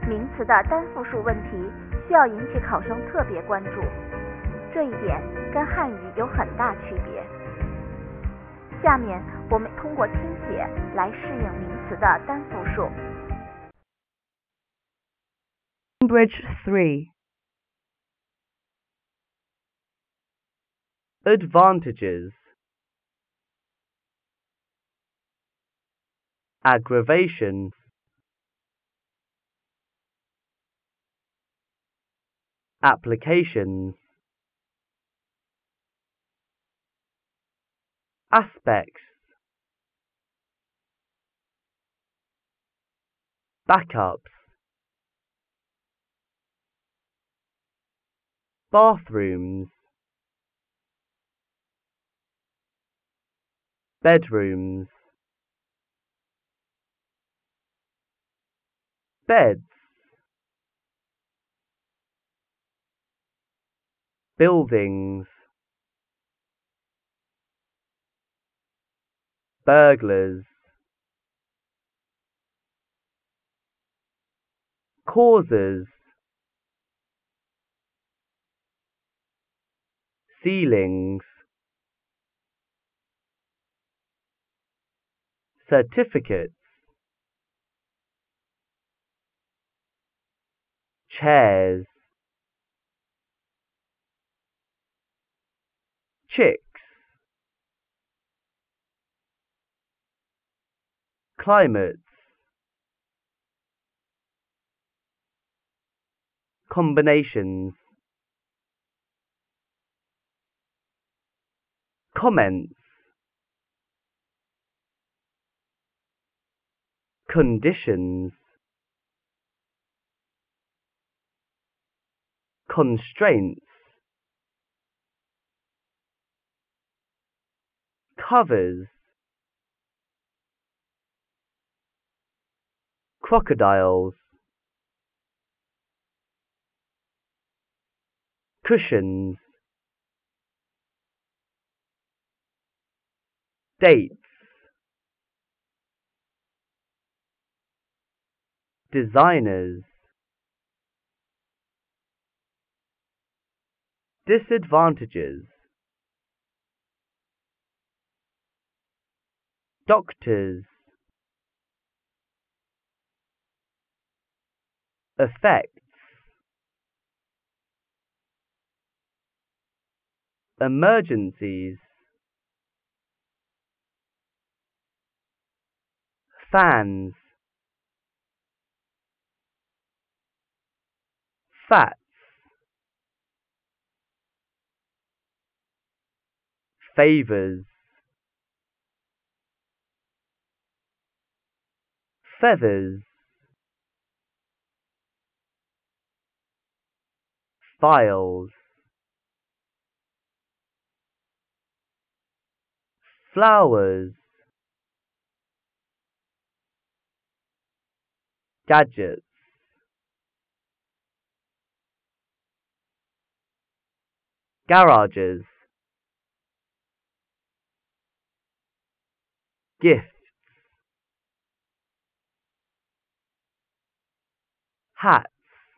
名词的单复数问题需要引起考生特别关注，这一点跟汉语有很大区别。下面我们通过听写来适应名词的单复数。 Language 3. Advantages. Aggravation. Applications. Aspects. Backups. Bathrooms. Bedrooms. Beds. Buildings. Burglars. Causes. Ceilings. Certificates. Chairs. Chicks. Climates. Combinations. Comments. Conditions. Constraints. Covers. Crocodiles. Cushions. Dates. Designers. Disadvantages. Doctors. Effects. Emergencies. Fans. Fats. Favors. Feathers. Files. Flowers. Gadgets. Garages. Gifts. Hats.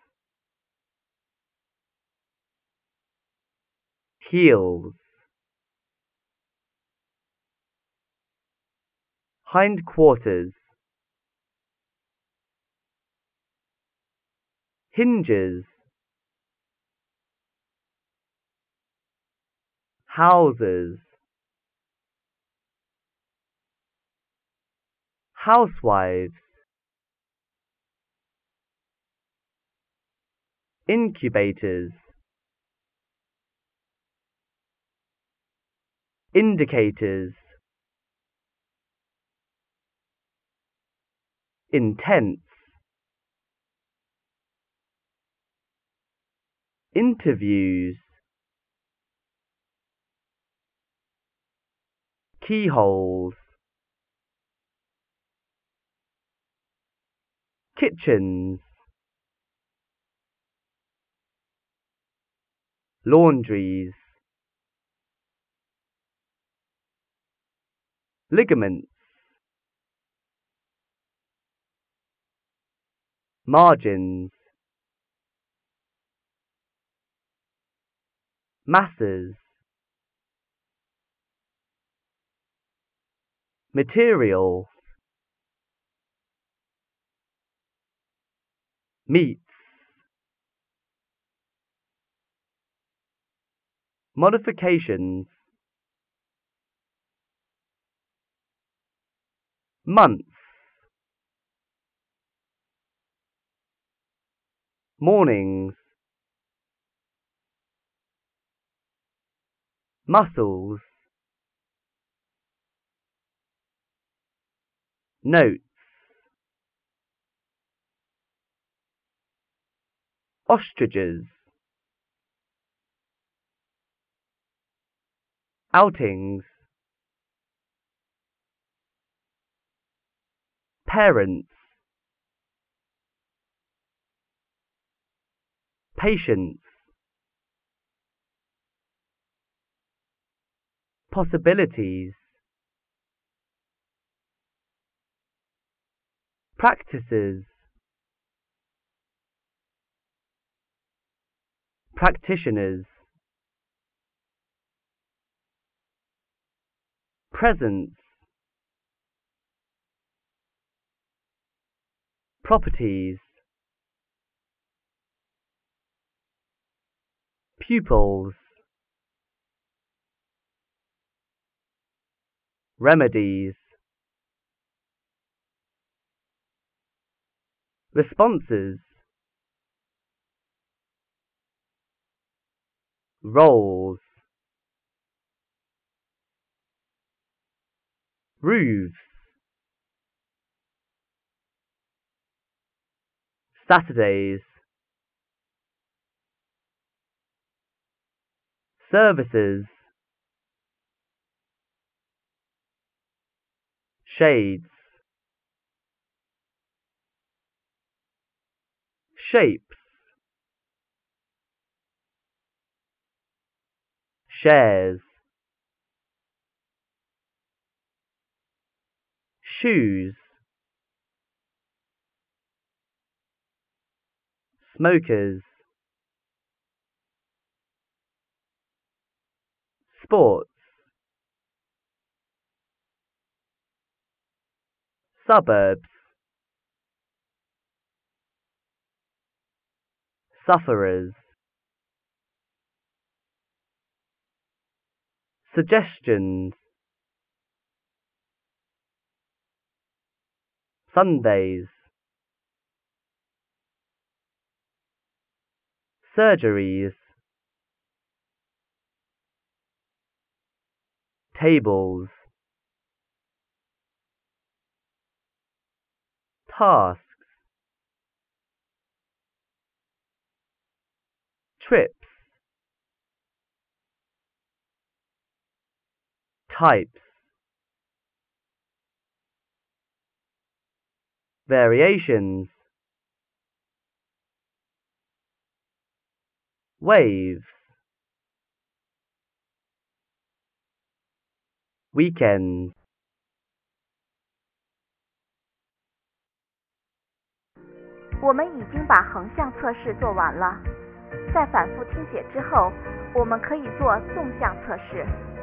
Heels. Hindquarters. Hinges. Houses. Housewives. Incubators. Indicators. Intense. Interviews. Keyholes. Kitchens. Laundries. Ligaments. margins, masses, materials, meats, modifications, months, mornings, muscles, notes, ostriches, outings, parents, patience, possibilities, practices, practitioners, presence, properties, pupils, remedies, responses, roles, roofs, Saturdays, services, shades, shapes, shares, shoes, smokers, sports, suburbs, sufferers, suggestions, Sundays, surgeries, tables, tasks, trips, types, variations, waves, weekends. 我们已经把横向测试做完了，在反复听写之后，我们可以做纵向测试。